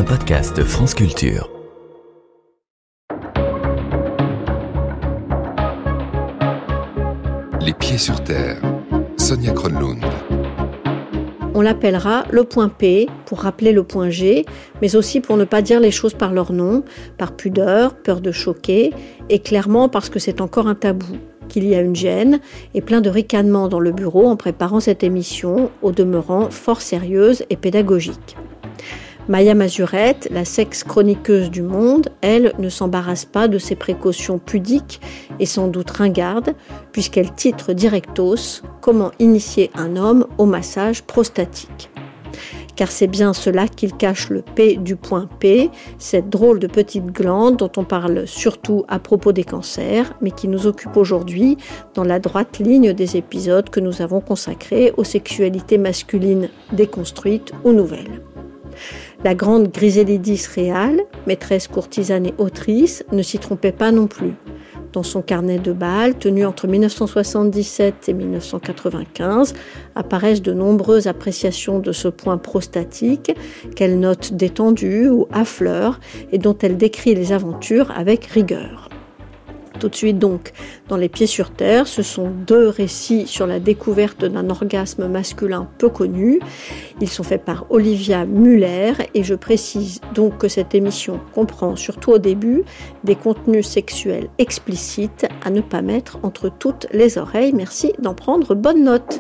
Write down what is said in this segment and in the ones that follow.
un podcast France Culture. Les pieds sur terre, Sonia Kronlund. On l'appellera le point P pour rappeler le point G, mais aussi pour ne pas dire les choses par leur nom, par pudeur, peur de choquer, et clairement parce que c'est encore un tabou, qu'il y a une gêne et plein de ricanements dans le bureau en préparant cette émission, au demeurant fort sérieuse et pédagogique. Maya Mazurette, la sexe-chroniqueuse du Monde, elle, ne s'embarrasse pas de ses précautions pudiques et sans doute ringardes, puisqu'elle titre directos « Comment initier un homme au massage prostatique ». Car c'est bien cela qu'il cache le P du point P, cette drôle de petite glande dont on parle surtout à propos des cancers, mais qui nous occupe aujourd'hui dans la droite ligne des épisodes que nous avons consacrés aux sexualités masculines déconstruites ou nouvelles. La grande Griselidis Réal, maîtresse courtisane et autrice, ne s'y trompait pas non plus. Dans son carnet de bal, tenu entre 1977 et 1995, apparaissent de nombreuses appréciations de ce point prostatique qu'elle note détendu ou à fleur et dont elle décrit les aventures avec rigueur. Tout de suite donc, dans Les Pieds sur Terre, ce sont deux récits sur la découverte d'un orgasme masculin peu connu. Ils sont faits par Olivia Muller et je précise donc que cette émission comprend, surtout au début, des contenus sexuels explicites à ne pas mettre entre toutes les oreilles. Merci d'en prendre bonne note.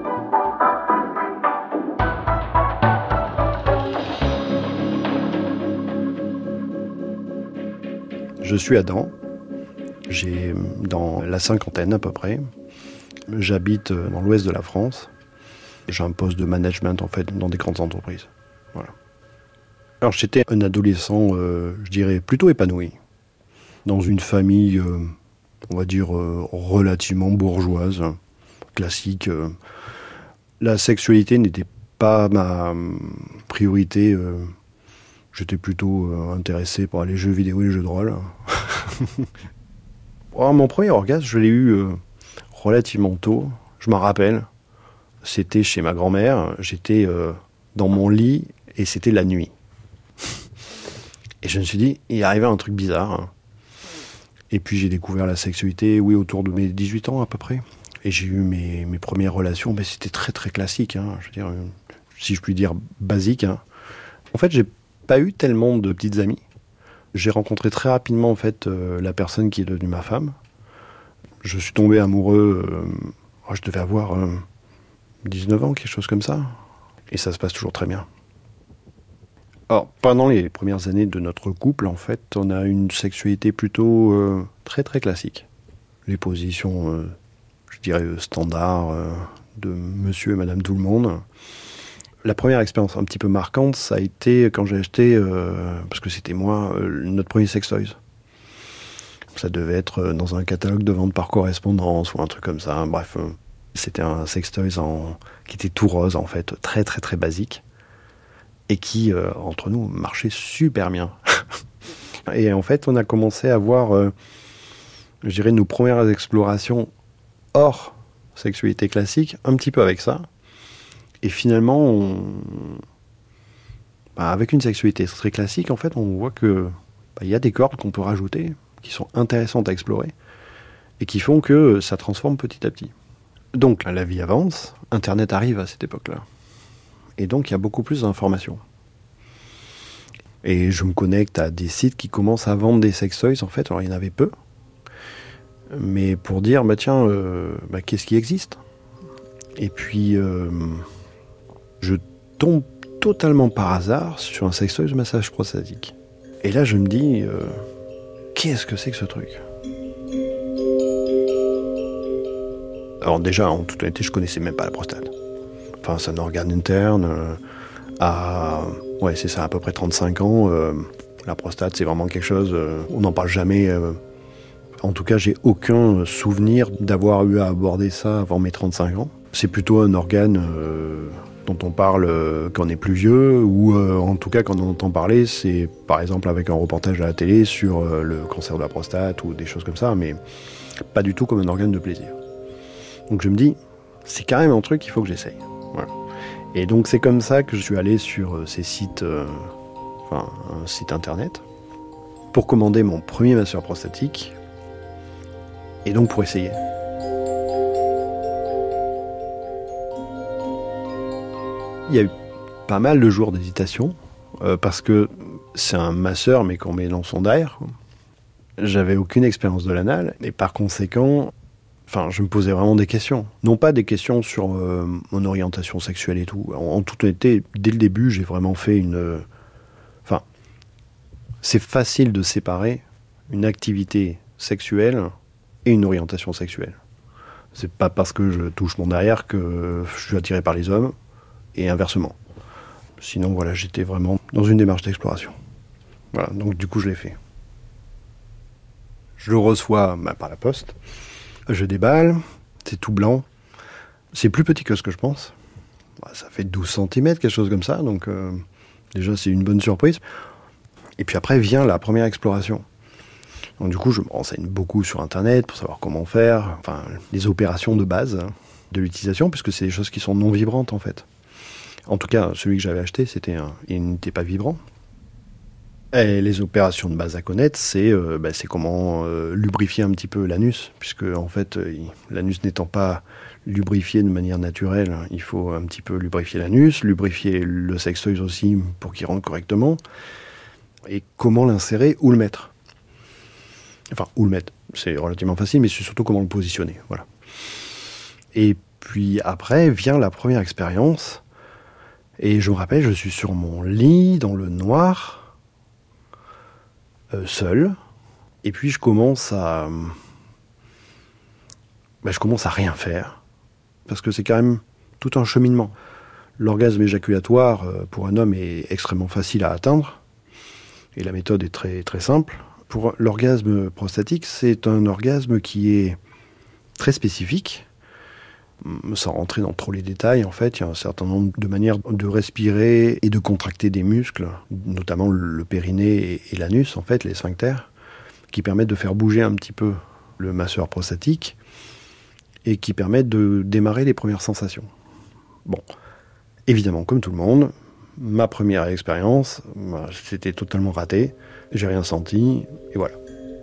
Je suis Adam. J'ai dans la cinquantaine à peu près. J'habite dans l'ouest de la France. J'ai un poste de management en fait dans des grandes entreprises. Voilà. Alors j'étais un adolescent, je dirais plutôt épanoui, dans une famille, on va dire relativement bourgeoise, classique. La sexualité n'était pas ma priorité. J'étais plutôt intéressé par les jeux vidéo et les jeux de rôle. Mon premier orgasme, je l'ai eu relativement tôt. Je m'en rappelle. C'était chez ma grand-mère. J'étais dans mon lit et c'était la nuit. Et je me suis dit, il arrivait un truc bizarre. Et puis j'ai découvert la sexualité, oui, autour de mes 18 ans à peu près. Et j'ai eu mes premières relations. Mais c'était très très classique. Je veux dire, si je puis dire basique. En fait, j'ai pas eu tellement de petites amies. J'ai rencontré très rapidement en fait la personne qui est devenue ma femme. Je suis tombé amoureux, je devais avoir 19 ans, quelque chose comme ça. Et ça se passe toujours très bien. Alors, pendant les premières années de notre couple, en fait, on a une sexualité plutôt très très classique. Les positions, je dirais, standards de monsieur et madame tout le monde. La première expérience un petit peu marquante, ça a été quand j'ai acheté, parce que c'était moi, notre premier sextoys. Ça devait être dans un catalogue de vente par correspondance ou un truc comme ça. Bref, c'était un sextoys qui était tout rose en fait, très très très basique, et qui, entre nous, marchait super bien. Et en fait, on a commencé à avoir, je dirais, nos premières explorations hors sexualité classique, un petit peu avec ça. Et finalement, avec une sexualité très classique, en fait, on voit que y a des cordes qu'on peut rajouter, qui sont intéressantes à explorer, et qui font que ça transforme petit à petit. Donc, la vie avance, Internet arrive à cette époque-là. Et donc, il y a beaucoup plus d'informations. Et je me connecte à des sites qui commencent à vendre des sextoys, en fait. Alors, il y en avait peu. Mais pour dire, qu'est-ce qui existe ? Et puis... je tombe totalement par hasard sur un sextoy de massage prostatique. Et là, je me dis, qu'est-ce que c'est que ce truc ? Alors déjà, en toute honnêteté, je connaissais même pas la prostate. Enfin, c'est un organe interne. À peu près 35 ans. La prostate, c'est vraiment quelque chose, on n'en parle jamais. En tout cas, j'ai aucun souvenir d'avoir eu à aborder ça avant mes 35 ans. C'est plutôt un organe... dont on parle quand on est plus vieux, ou en tout cas quand on entend parler, c'est par exemple avec un reportage à la télé sur le cancer de la prostate ou des choses comme ça, mais pas du tout comme un organe de plaisir. Donc je me dis, c'est quand même un truc qu'il faut que j'essaye. Voilà. Et donc c'est comme ça que je suis allé sur ces sites enfin un site internet, pour commander mon premier masseur prostatique, et donc pour essayer. Il y a eu pas mal de jours d'hésitation, parce que c'est un masseur, mais qu'on met dans son derrière. J'avais aucune expérience de l'anal, et par conséquent, je me posais vraiment des questions. Non pas des questions sur mon orientation sexuelle et tout. En toute honnêteté, dès le début, j'ai vraiment fait c'est facile de séparer une activité sexuelle et une orientation sexuelle. C'est pas parce que je touche mon derrière que je suis attiré par les hommes, et inversement. Sinon, voilà, j'étais vraiment dans une démarche d'exploration. Voilà, donc du coup, je l'ai fait. Je le reçois par la poste. Je déballe, c'est tout blanc. C'est plus petit que ce que je pense. Ça fait 12 cm, quelque chose comme ça, donc déjà, c'est une bonne surprise. Et puis après vient la première exploration. Donc du coup, je me renseigne beaucoup sur Internet pour savoir comment faire, les opérations de base de l'utilisation, puisque c'est des choses qui sont non vibrantes en fait. En tout cas, celui que j'avais acheté, il n'était pas vibrant. Et les opérations de base à connaître, c'est comment lubrifier un petit peu l'anus, puisque en fait, l'anus n'étant pas lubrifié de manière naturelle, il faut un petit peu lubrifier l'anus, lubrifier le sextoys aussi pour qu'il rentre correctement. Et comment l'insérer, où le mettre. Où le mettre, c'est relativement facile, mais c'est surtout comment le positionner, voilà. Et puis après vient la première expérience, et je me rappelle, je suis sur mon lit, dans le noir, seul, et puis je commence à rien faire, parce que c'est quand même tout un cheminement. L'orgasme éjaculatoire, pour un homme, est extrêmement facile à atteindre, et la méthode est très, très simple. Pour l'orgasme prostatique, c'est un orgasme qui est très spécifique. Sans rentrer dans trop les détails, en fait, il y a un certain nombre de manières de respirer et de contracter des muscles, notamment le périnée et l'anus, en fait, les sphincters, qui permettent de faire bouger un petit peu le masseur prostatique et qui permettent de démarrer les premières sensations. Bon, évidemment, comme tout le monde, ma première expérience, c'était totalement raté, j'ai rien senti, et voilà.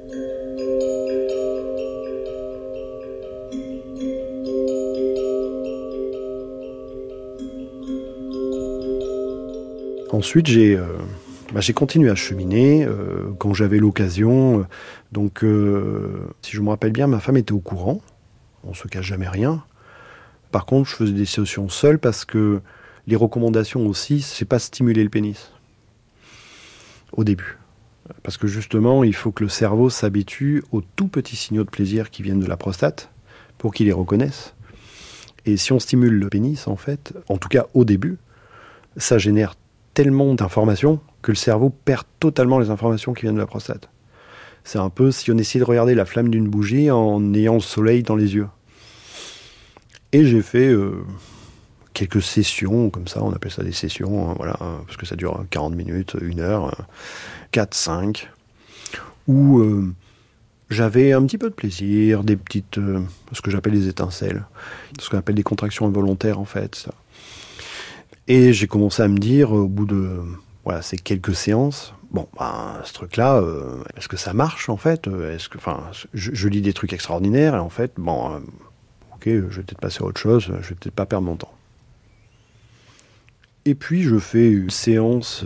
Ensuite, j'ai continué à cheminer quand j'avais l'occasion. Si je me rappelle bien, ma femme était au courant. On se cache jamais rien. Par contre, je faisais des sessions seul parce que les recommandations aussi, c'est pas stimuler le pénis au début. Parce que justement, il faut que le cerveau s'habitue aux tout petits signaux de plaisir qui viennent de la prostate pour qu'il les reconnaisse. Et si on stimule le pénis, en fait, en tout cas au début, ça génère tellement d'informations que le cerveau perd totalement les informations qui viennent de la prostate. C'est un peu si on essayait de regarder la flamme d'une bougie en ayant le soleil dans les yeux. Et j'ai fait quelques sessions, comme ça, on appelle ça des sessions, parce que ça dure 40 minutes, 1 heure, 4, 5, où j'avais un petit peu de plaisir, des petites, ce que j'appelle des étincelles, ce qu'on appelle des contractions involontaires en fait. Ça. Et j'ai commencé à me dire, au bout de ces quelques séances, ce truc-là, est-ce que ça marche en fait ? Je lis des trucs extraordinaires et en fait, ok, je vais peut-être passer à autre chose, je vais peut-être pas perdre mon temps. Et puis je fais une séance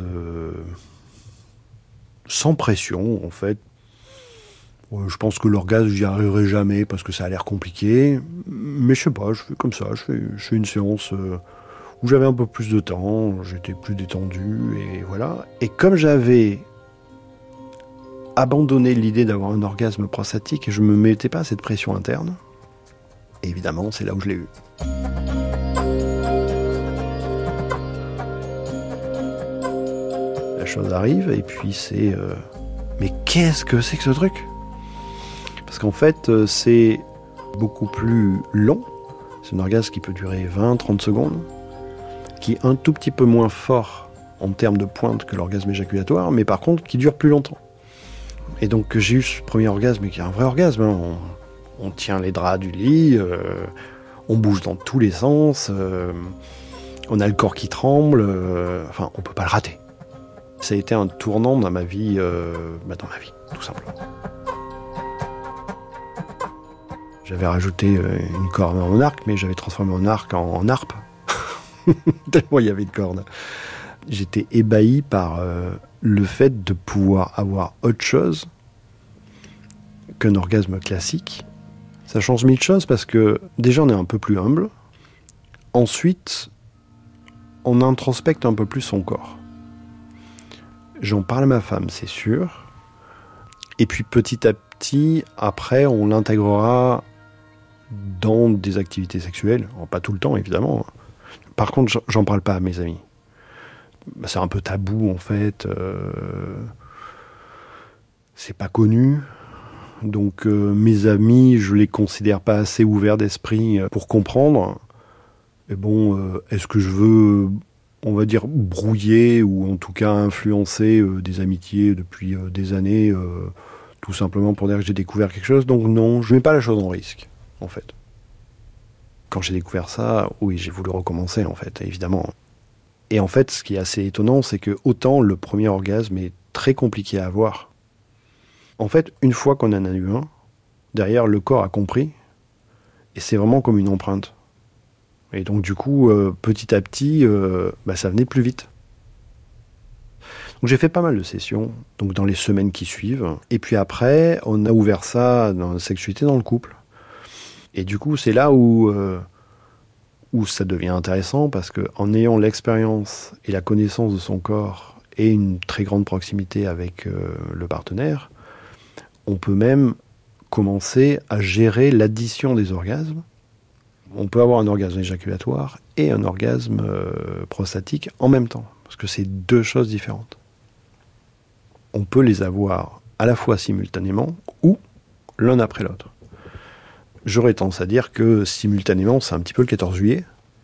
sans pression en fait. Je pense que l'orgasme, j'y arriverai jamais parce que ça a l'air compliqué. Mais je sais pas, je fais comme ça, je fais une séance où j'avais un peu plus de temps, j'étais plus détendu et voilà. Et comme j'avais abandonné l'idée d'avoir un orgasme prostatique, je me mettais pas cette pression interne. Et évidemment, c'est là où je l'ai eu. La chose arrive et puis c'est... mais qu'est-ce que c'est que ce truc ? Parce qu'en fait, c'est beaucoup plus long. C'est un orgasme qui peut durer 20-30 secondes, qui est un tout petit peu moins fort en termes de pointe que l'orgasme éjaculatoire, mais par contre qui dure plus longtemps. Et donc j'ai eu ce premier orgasme qui est un vrai orgasme. Hein. On tient les draps du lit, on bouge dans tous les sens, on a le corps qui tremble, on peut pas le rater. Ça a été un tournant dans ma vie, tout simplement. J'avais rajouté une corde à mon arc, mais j'avais transformé mon arc en harpe. Tellement il y avait de cordes. J'étais ébahi par le fait de pouvoir avoir autre chose qu'un orgasme classique. Ça change mille choses parce que déjà on est un peu plus humble. Ensuite, on introspecte un peu plus son corps. J'en parle à ma femme, c'est sûr. Et puis petit à petit, après, on l'intégrera dans des activités sexuelles. Pas tout le temps, évidemment. Par contre, j'en parle pas à mes amis. C'est un peu tabou, en fait. C'est pas connu. Donc, mes amis, je les considère pas assez ouverts d'esprit pour comprendre. Et bon, est-ce que je veux, on va dire, brouiller ou en tout cas influencer des amitiés depuis des années, tout simplement pour dire que j'ai découvert quelque chose? Donc non, je mets pas la chose en risque, en fait. Quand j'ai découvert ça, oui, j'ai voulu recommencer, en fait, évidemment. Et en fait, ce qui est assez étonnant, c'est que autant le premier orgasme est très compliqué à avoir, en fait, une fois qu'on en a eu un, derrière, le corps a compris, et c'est vraiment comme une empreinte. Et donc, du coup, petit à petit, ça venait plus vite. Donc, j'ai fait pas mal de sessions, donc dans les semaines qui suivent. Et puis après, on a ouvert ça dans la sexualité dans le couple. Et du coup, c'est là où ça devient intéressant, parce qu'en ayant l'expérience et la connaissance de son corps et une très grande proximité avec le partenaire, on peut même commencer à gérer l'addition des orgasmes. On peut avoir un orgasme éjaculatoire et un orgasme prostatique en même temps, parce que c'est deux choses différentes. On peut les avoir à la fois simultanément ou l'un après l'autre. J'aurais tendance à dire que simultanément, c'est un petit peu le 14 juillet.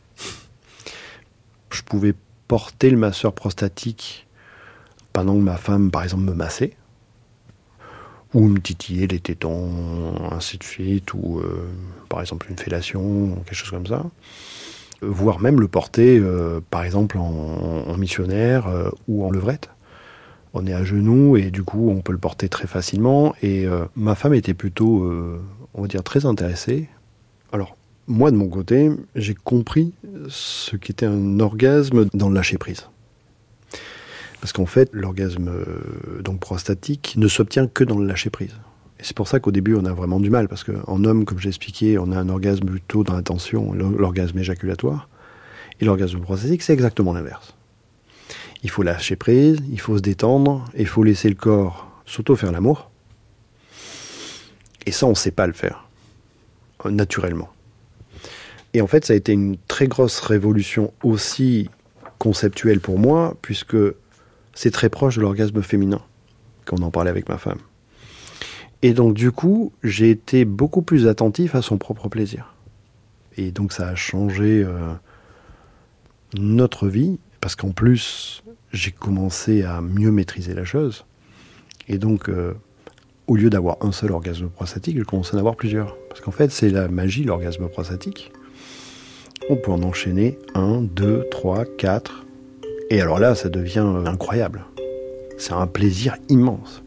Je pouvais porter le masseur prostatique pendant que ma femme, par exemple, me massait, ou me titiller les tétons, ainsi de suite, ou par exemple une fellation, quelque chose comme ça. Voire même le porter, par exemple, en missionnaire ou en levrette. On est à genoux et du coup, on peut le porter très facilement. Et ma femme était plutôt, on va dire, très intéressée. Alors, moi, de mon côté, j'ai compris ce qu'était un orgasme dans le lâcher-prise. Parce qu'en fait, l'orgasme donc prostatique ne s'obtient que dans le lâcher-prise. Et c'est pour ça qu'au début, on a vraiment du mal. Parce qu'en homme, comme j'ai expliqué, on a un orgasme plutôt dans la tension, l'orgasme éjaculatoire. Et l'orgasme prostatique, c'est exactement l'inverse. Il faut lâcher prise, il faut se détendre, et il faut laisser le corps s'auto-faire l'amour. Et ça, on ne sait pas le faire, naturellement. Et en fait, ça a été une très grosse révolution aussi conceptuelle pour moi, puisque c'est très proche de l'orgasme féminin, quand on en parlait avec ma femme. Et donc, du coup, j'ai été beaucoup plus attentif à son propre plaisir. Et donc, ça a changé notre vie, parce qu'en plus, j'ai commencé à mieux maîtriser la chose. Et donc, au lieu d'avoir un seul orgasme prostatique, je commençais à en avoir plusieurs. Parce qu'en fait, c'est la magie, l'orgasme prostatique. On peut en enchaîner 1, 2, 3, 4... Et alors là, ça devient incroyable. C'est un plaisir immense.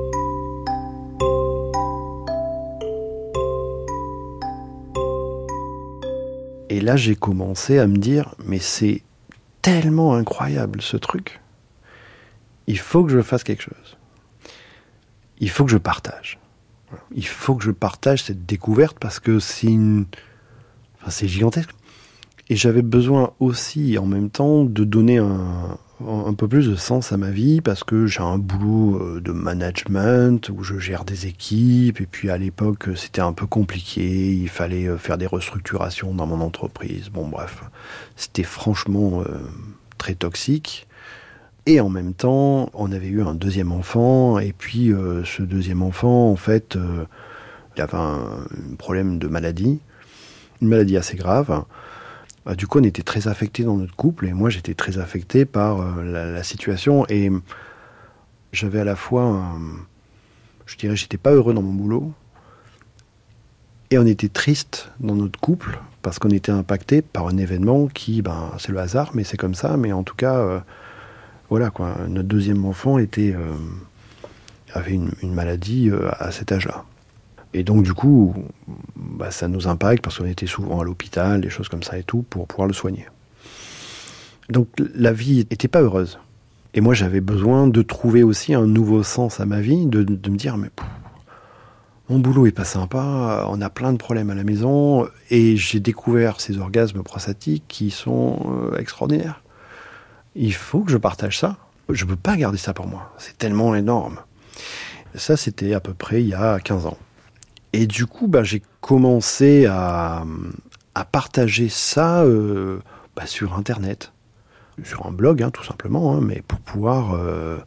Et là, j'ai commencé à me dire, mais c'est tellement incroyable ce truc. Il faut que je fasse quelque chose. Il faut que je partage. Il faut que je partage cette découverte parce que c'est gigantesque. Et j'avais besoin aussi, en même temps, de donner un peu plus de sens à ma vie, parce que j'ai un boulot de management, où je gère des équipes, et puis à l'époque, c'était un peu compliqué, il fallait faire des restructurations dans mon entreprise. Bon, bref, c'était franchement très toxique. Et en même temps, on avait eu un deuxième enfant, et puis ce deuxième enfant, en fait, il avait un problème de maladie, une maladie assez grave. Du coup, on était très affectés dans notre couple, et moi, j'étais très affecté par la situation. Et j'avais à la fois, je dirais, j'étais pas heureux dans mon boulot, et on était triste dans notre couple, parce qu'on était impacté par un événement qui, c'est le hasard, mais c'est comme ça. Mais en tout cas, Voilà, quoi. Notre deuxième enfant avait une maladie à cet âge-là. Et donc, du coup, ça nous impacte parce qu'on était souvent à l'hôpital, des choses comme ça et tout, pour pouvoir le soigner. Donc, la vie n'était pas heureuse. Et moi, j'avais besoin de trouver aussi un nouveau sens à ma vie, de me dire, mais mon boulot est pas sympa, on a plein de problèmes à la maison, et j'ai découvert ces orgasmes prostatiques qui sont extraordinaires. Il faut que je partage ça. Je peux pas garder ça pour moi. C'est tellement énorme. Ça, c'était à peu près il y a 15 ans. Et du coup, j'ai commencé à partager ça sur Internet. Sur un blog, tout simplement, mais pour pouvoir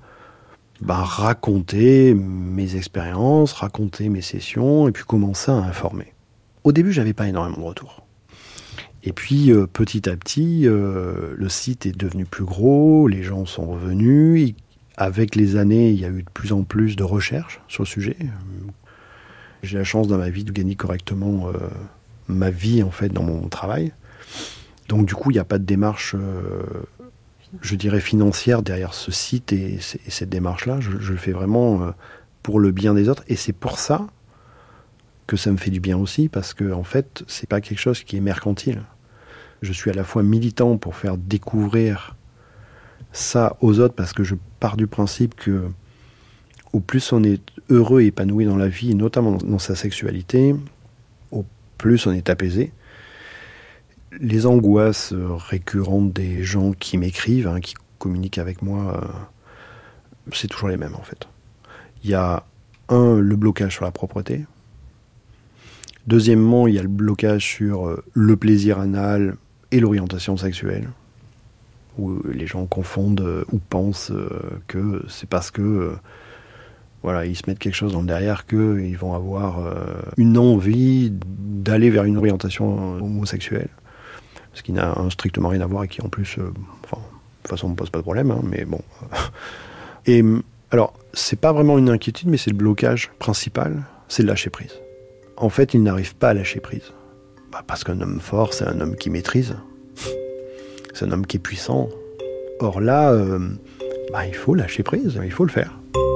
raconter mes expériences, raconter mes sessions, et puis commencer à informer. Au début, j'avais pas énormément de retours. Et puis, petit à petit, le site est devenu plus gros, les gens sont revenus. Avec les années, il y a eu de plus en plus de recherches sur le sujet. J'ai la chance dans ma vie de gagner correctement ma vie, en fait, dans mon travail. Donc, du coup, il n'y a pas de démarche, je dirais, financière derrière ce site et cette démarche-là. Je le fais vraiment pour le bien des autres. Et c'est pour ça que ça me fait du bien aussi, parce que, en fait, c'est pas quelque chose qui est mercantile. Je suis à la fois militant pour faire découvrir ça aux autres, parce que je pars du principe que au plus on est heureux et épanoui dans la vie, et notamment dans sa sexualité, au plus on est apaisé. Les angoisses récurrentes des gens qui m'écrivent, qui communiquent avec moi, c'est toujours les mêmes en fait. Il y a le blocage sur la propreté. Deuxièmement, il y a le blocage sur le plaisir anal et l'orientation sexuelle, où les gens confondent ou pensent que c'est parce que ils se mettent quelque chose dans le derrière qu'ils vont avoir une envie d'aller vers une orientation homosexuelle, ce qui n'a strictement rien à voir et qui en plus, de toute façon, ne me pose pas de problème, mais bon. Et alors, c'est pas vraiment une inquiétude, mais c'est le blocage principal, c'est le lâcher prise. En fait, il n'arrive pas à lâcher prise. Parce qu'un homme fort, c'est un homme qui maîtrise. C'est un homme qui est puissant. Or là, il faut lâcher prise, il faut le faire.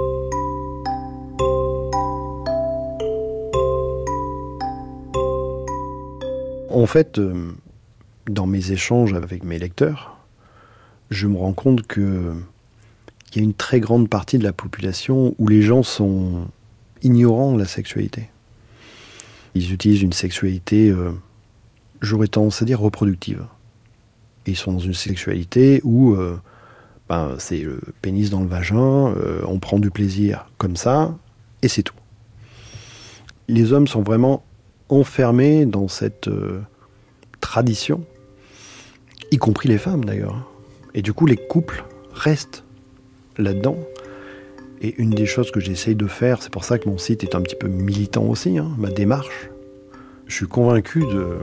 En fait, dans mes échanges avec mes lecteurs, je me rends compte qu'il y a une très grande partie de la population où les gens sont ignorants de la sexualité. Ils utilisent une sexualité, j'aurais tendance à dire, reproductive. Et ils sont dans une sexualité où c'est le pénis dans le vagin, on prend du plaisir comme ça, et c'est tout. Les hommes sont vraiment enfermés dans cette tradition, y compris les femmes d'ailleurs. Et du coup, les couples restent là-dedans. Et une des choses que j'essaye de faire, c'est pour ça que mon site est un petit peu militant aussi, ma démarche. Je suis convaincu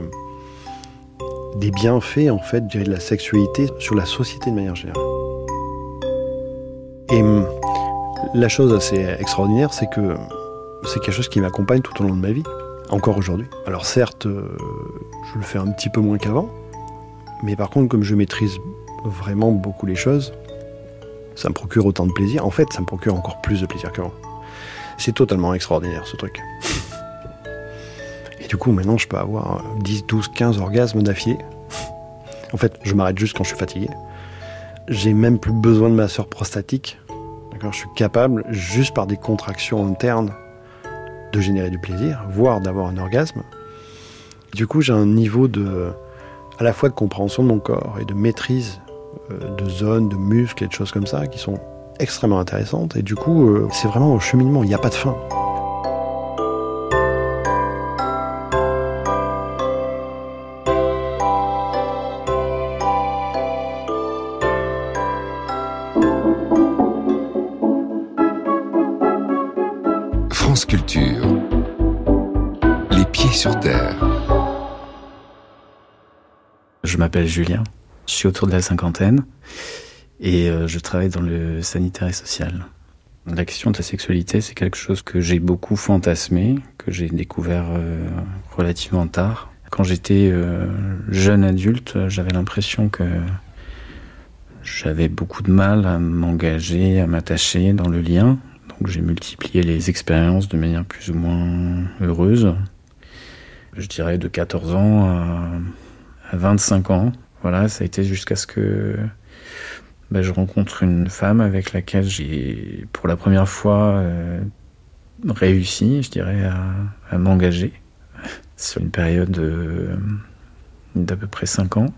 des bienfaits, en fait, de la sexualité sur la société de manière générale. Et la chose assez extraordinaire, c'est que c'est quelque chose qui m'accompagne tout au long de ma vie, encore aujourd'hui. Alors certes, je le fais un petit peu moins qu'avant, mais par contre, comme je maîtrise vraiment beaucoup les choses, ça me procure autant de plaisir. En fait, ça me procure encore plus de plaisir qu'avant. C'est totalement extraordinaire, ce truc. Et du coup, maintenant, je peux avoir 10, 12, 15 orgasmes d'affilée. En fait, je m'arrête juste quand je suis fatigué. J'ai même plus besoin de masseur prostatique. D'accord ? Je suis capable, juste par des contractions internes, de générer du plaisir, voire d'avoir un orgasme. Du coup, j'ai un niveau à la fois de compréhension de mon corps et de maîtrise de zones, de muscles et de choses comme ça qui sont extrêmement intéressantes. Et du coup, c'est vraiment un cheminement, il n'y a pas de fin. France Culture. Les pieds sur terre. Je m'appelle Julien, je suis autour de la cinquantaine et je travaille dans le sanitaire et social. La question de la sexualité, c'est quelque chose que j'ai beaucoup fantasmé, que j'ai découvert relativement tard. Quand j'étais jeune adulte, j'avais l'impression que J'avais beaucoup de mal à m'engager, à m'attacher dans le lien. Donc j'ai multiplié les expériences de manière plus ou moins heureuse. Je dirais de 14 ans à 25 ans. Voilà, ça a été jusqu'à ce que je rencontre une femme avec laquelle j'ai pour la première fois réussi, je dirais, à m'engager sur une période d'à peu près 5 ans.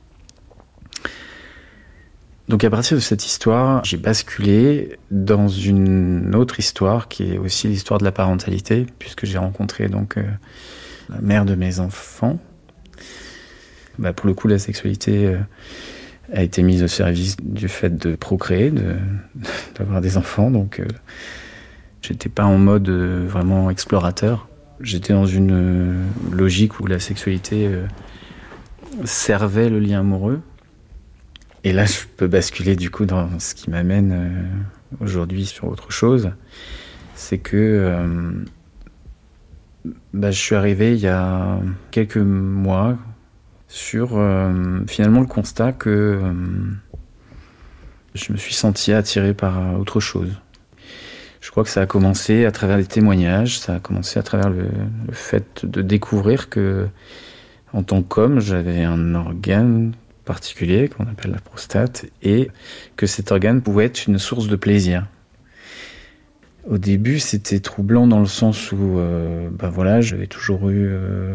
Donc à partir de cette histoire, j'ai basculé dans une autre histoire qui est aussi l'histoire de la parentalité, puisque j'ai rencontré donc la mère de mes enfants. Pour le coup, la sexualité a été mise au service du fait de procréer, d'avoir des enfants. Donc j'étais pas en mode vraiment explorateur. J'étais dans une logique où la sexualité servait le lien amoureux. Et là, je peux basculer du coup dans ce qui m'amène aujourd'hui sur autre chose. C'est que je suis arrivé il y a quelques mois sur finalement le constat que je me suis senti attiré par autre chose. Je crois que ça a commencé à travers les témoignages, ça a commencé à travers le fait de découvrir que, en tant qu'homme, j'avais un organe particulier qu'on appelle la prostate et que cet organe pouvait être une source de plaisir. Au début, c'était troublant dans le sens où j'avais toujours eu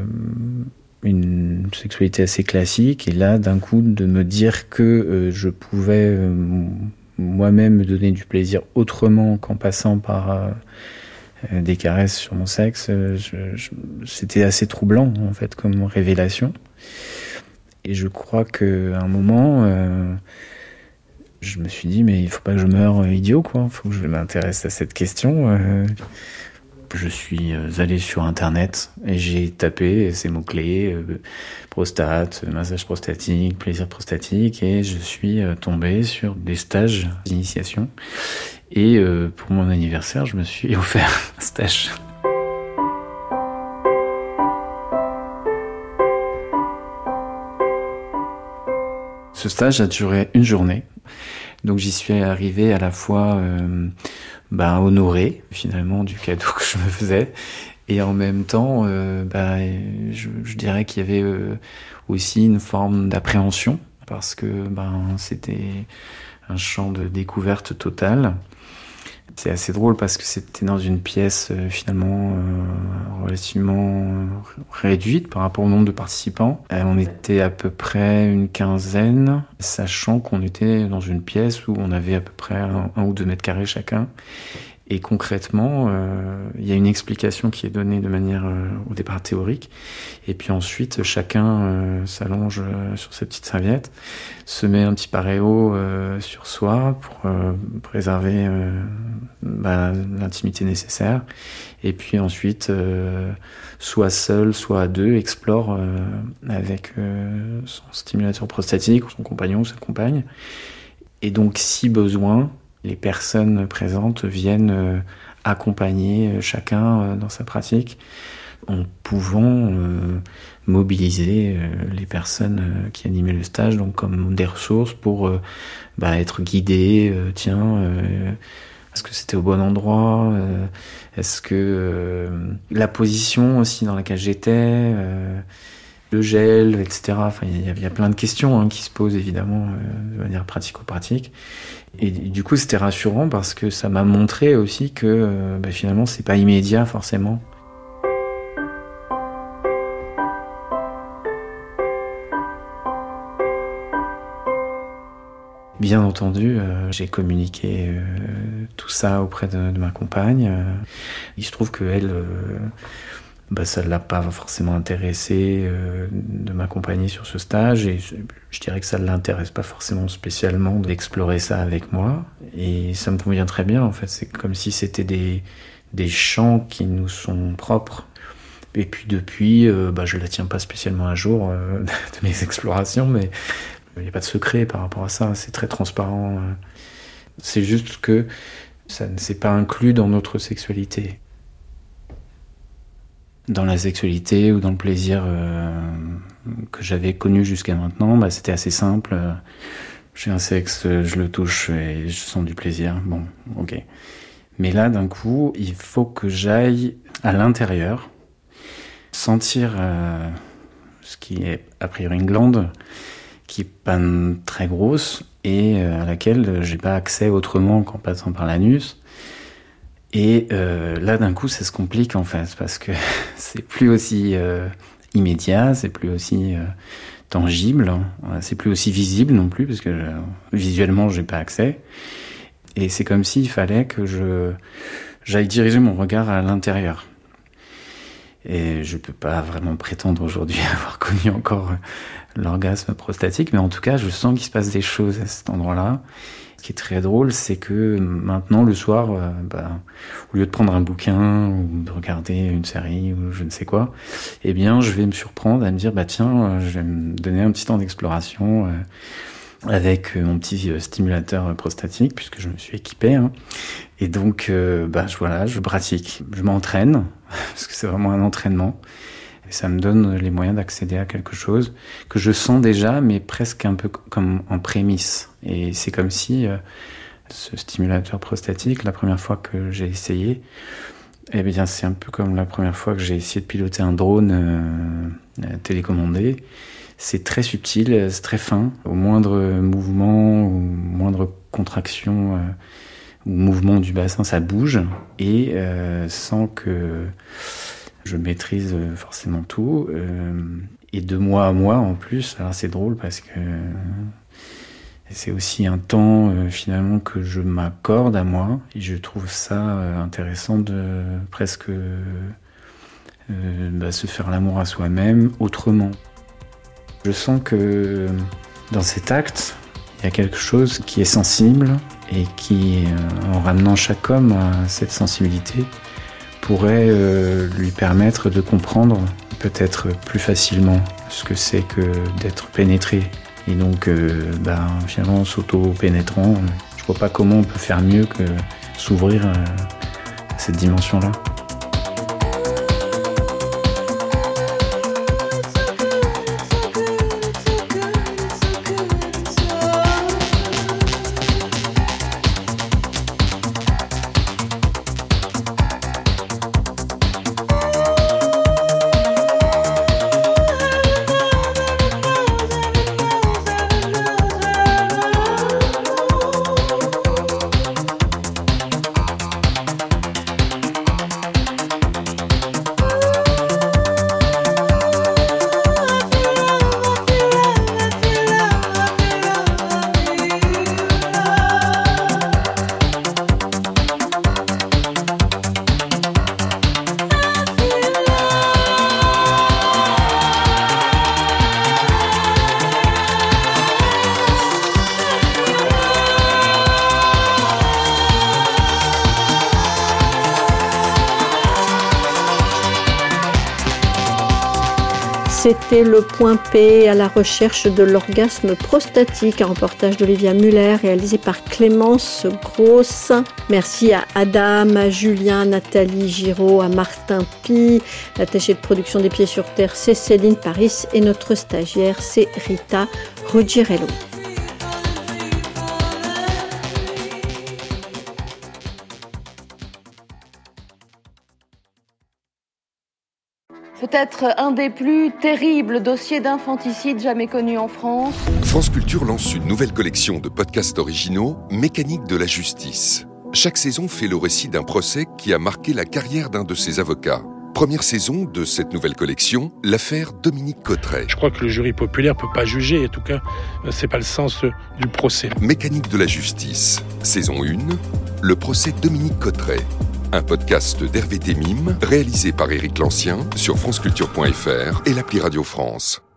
une sexualité assez classique et là, d'un coup, de me dire que je pouvais moi-même me donner du plaisir autrement qu'en passant par des caresses sur mon sexe, c'était assez troublant en fait comme révélation. Et je crois qu'à un moment, je me suis dit, mais il faut pas que je meure idiot, quoi. Il faut que je m'intéresse à cette question. Je suis allé sur Internet et j'ai tapé ces mots-clés, prostate, massage prostatique, plaisir prostatique, et je suis tombé sur des stages d'initiation. Et pour mon anniversaire, je me suis offert un stage. Ce stage a duré une journée, donc j'y suis arrivé à la fois honoré finalement du cadeau que je me faisais, et en même temps, je dirais qu'il y avait aussi une forme d'appréhension parce que c'était un champ de découverte totale. C'est assez drôle parce que c'était dans une pièce finalement relativement réduite par rapport au nombre de participants. On était à peu près une quinzaine, sachant qu'on était dans une pièce où on avait à peu près 1 ou 2 mètres carrés chacun. Et concrètement, il y a une explication qui est donnée de manière au départ théorique. Et puis ensuite, chacun s'allonge sur sa petite serviette, se met un petit paréo sur soi pour préserver l'intimité nécessaire. Et puis ensuite, soit seul, soit à deux, explore avec son stimulateur prostatique ou son compagnon ou sa compagne. Et donc, si besoin, les personnes présentes viennent accompagner chacun dans sa pratique en pouvant mobiliser les personnes qui animaient le stage donc comme des ressources pour être guidées. Est-ce que c'était au bon endroit, est-ce que la position aussi dans laquelle j'étais, le gel, etc. Enfin, il y a plein de questions qui se posent évidemment de manière pratico-pratique. Et du coup, c'était rassurant parce que ça m'a montré aussi que finalement, c'est pas immédiat forcément. Bien entendu, j'ai communiqué tout ça auprès de ma compagne. Il se trouve qu'elle, ça ne l'a pas forcément intéressée de m'accompagner sur ce stage, et je dirais que ça ne l'intéresse pas forcément spécialement d'explorer ça avec moi. Et ça me convient très bien, en fait. C'est comme si c'était des champs qui nous sont propres. Et puis depuis, je ne la tiens pas spécialement à jour de mes explorations, mais il n'y a pas de secret par rapport à ça, c'est très transparent. C'est juste que ça ne s'est pas inclus dans notre sexualité. Dans la sexualité ou dans le plaisir que j'avais connu jusqu'à maintenant, c'était assez simple. j'ai un sexe, je le touche et je sens du plaisir. Bon, ok. Mais là, d'un coup, il faut que j'aille à l'intérieur, sentir ce qui est a priori une glande qui est pas très grosse et à laquelle j'ai pas accès autrement qu'en passant par l'anus. Et là, d'un coup, ça se complique en fait, parce que c'est plus aussi immédiat, c'est plus aussi tangible, c'est plus aussi visible non plus, parce que visuellement, j'ai pas accès. Et c'est comme s'il fallait que j'aille diriger mon regard à l'intérieur. Et je peux pas vraiment prétendre aujourd'hui avoir connu encore l'orgasme prostatique, mais en tout cas, je sens qu'il se passe des choses à cet endroit-là. Ce qui est très drôle, c'est que maintenant, le soir, au lieu de prendre un bouquin ou de regarder une série ou je ne sais quoi, eh bien, je vais me surprendre à me dire, tiens, je vais me donner un petit temps d'exploration avec mon petit stimulateur prostatique, puisque je me suis équipé. Et donc, je pratique. Je m'entraîne, parce que c'est vraiment un entraînement. Et ça me donne les moyens d'accéder à quelque chose que je sens déjà, mais presque un peu comme en prémisse. Et c'est comme si ce stimulateur prostatique, la première fois que j'ai essayé, eh bien, c'est un peu comme la première fois que j'ai essayé de piloter un drone télécommandé. C'est très subtil, c'est très fin. Au moindre mouvement, au moindre contraction ou mouvement du bassin, ça bouge. Et sans que je maîtrise forcément tout. Et de mois à mois en plus. Alors c'est drôle parce que c'est aussi un temps finalement que je m'accorde à moi. Et je trouve ça intéressant de presque se faire l'amour à soi-même autrement. Je sens que dans cet acte, il y a quelque chose qui est sensible et qui, en ramenant chaque homme à cette sensibilité, pourrait lui permettre de comprendre peut-être plus facilement ce que c'est que d'être pénétré. Et donc, finalement, s'auto-pénétrant, je vois pas comment on peut faire mieux que s'ouvrir à cette dimension-là. C'était le point P à la recherche de l'orgasme prostatique, un reportage d'Olivia Muller réalisé par Clémence Grosse. Merci à Adam, à Julien, à Nathalie Giraud, à Martin Pi. L'attachée de production des Pieds sur Terre, c'est Céline Paris et notre stagiaire, c'est Rita Ruggiero. Peut-être un des plus terribles dossiers d'infanticide jamais connus en France. France Culture lance une nouvelle collection de podcasts originaux, Mécanique de la justice. Chaque saison fait le récit d'un procès qui a marqué la carrière d'un de ses avocats. Première saison de cette nouvelle collection, l'affaire Dominique Cotterêts. Je crois que le jury populaire peut pas juger, en tout cas, c'est pas le sens du procès. Mécanique de la justice, saison 1, le procès Dominique Cotterêts. Un podcast d'Hervé Temim, réalisé par Éric Lancien sur franceculture.fr et l'appli Radio France.